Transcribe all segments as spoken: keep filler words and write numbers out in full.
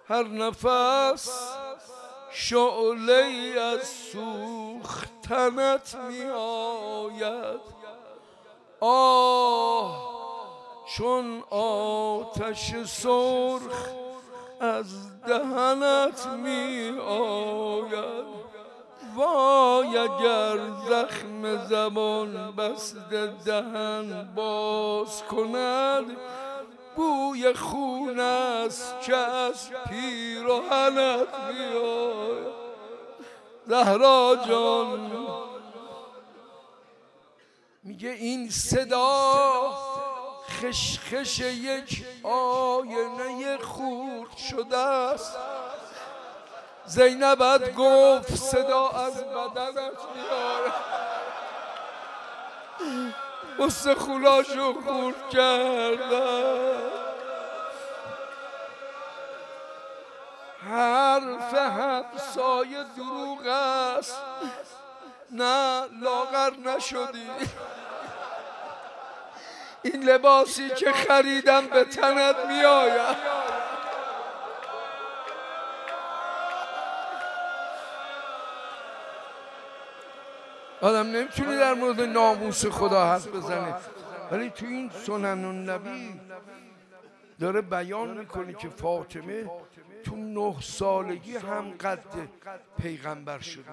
هر نفس شعله از سوختنت می آید. آه چون آتش سرخ از دهنت می آید. وای اگر زخم زبان بسته دهن باز کند، بوی خون است که از پیراهنت میآید. زهرا جان میگه این صدا خشخش یک آینه خورد شده است. زینبت گفت صدا از بدنت میاد، استخوناشو خورد کردن. حرف همسایه دروغ است، نه لاغر نشدی. این لباسی که خریدم به تنت میآید. آدم نمیتونی در مورد ناموس خدا حرف بزنه، ولی تو این سنن النبی داره بیان میکنه که فاطمه تو نه سالگی هم قد پیغمبر شده.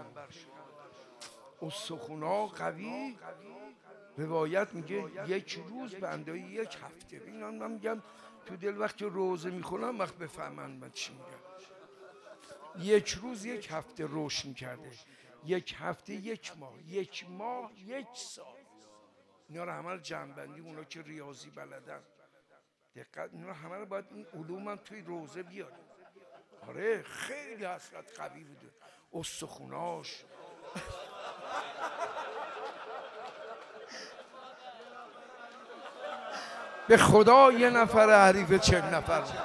استخونا قوی، روایت میگه یک روز به اندازه یک هفته. اینا من میگم تو دل وقتی روزه میخونم وقت بفهمن من چی میگم. یک روز یک هفته روشن کرده، یک هفته یک ماه، یک ماه یک سال. اینا رو همه رو جمع بندی، اونا که ریاضی بلدن دقت، اینا همه رو باید این علوم هم توی روزه بیارن. آره خیلی حسرت قوی بوده استخوناش. به خدا یه نفر حریف چند نفر بود.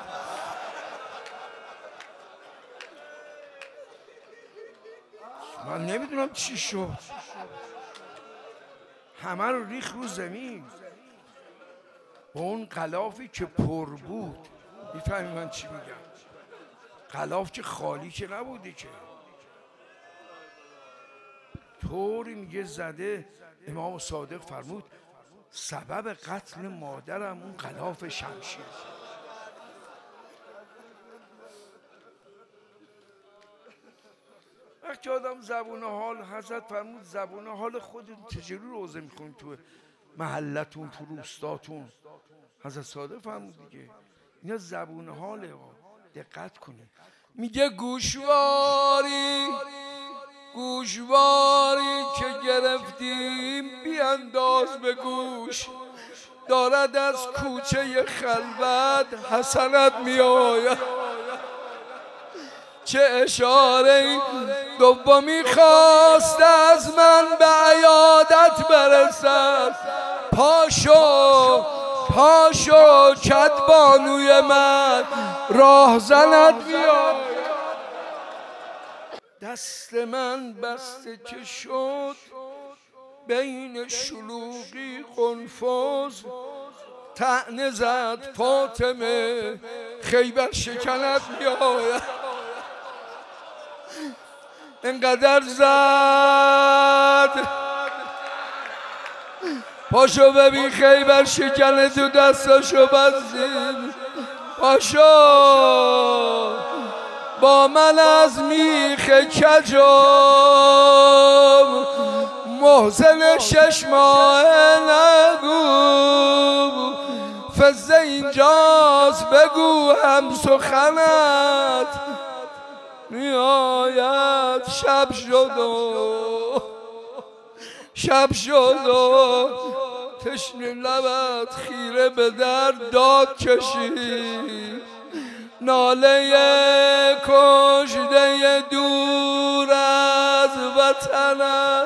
من نمیدونم چی شد، همه رو ریخ رو زمین با اون غلافی که پر بود. میفهمی من چی میگم؟ غلاف که خالی که نبودی که، طوری میگه زده. امام صادق فرمود سبب قتل مادرم اون غلاف شمشیر. وقتی آدم زبون حال، حضرت فرمود زبون حال خودتون چجوری روزه میکنید تو محلتون، تو روستاتون؟ حضرت صادق فرمود دیگه اینا زبون حاله، دقت کنید. میگه گوشواری گوشواری که گرفتیم بیانداز به گوش، دارد از کوچه خلوت حسنت میآید. چه اشاره دومی خواست از من به عیادت برسد. پاشو پاشو کدبانوی من راه زند بیاید. دست من بسته که شد بین شلوغی قنفذ، طعنه زد فاطمه خیبر شکنت میآید. انقدر زد پاشو ببین خیبر شکنه تو دستاشو بزید. پاشو با من از میخ کجام محسن شش ماه نگو، فزه اینجاست بگو هم سخنت میآید. شب شد و شب شد و تشنه لبت خیره به در داد کشید. ناله کشته دور از وطنت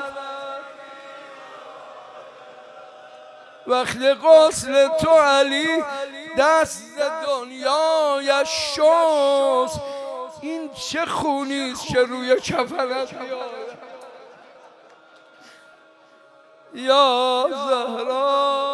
وقتی غسل تو علی دست دنیایش شست. این چه خونیست که روی کفنت میآید؟ یا زهرا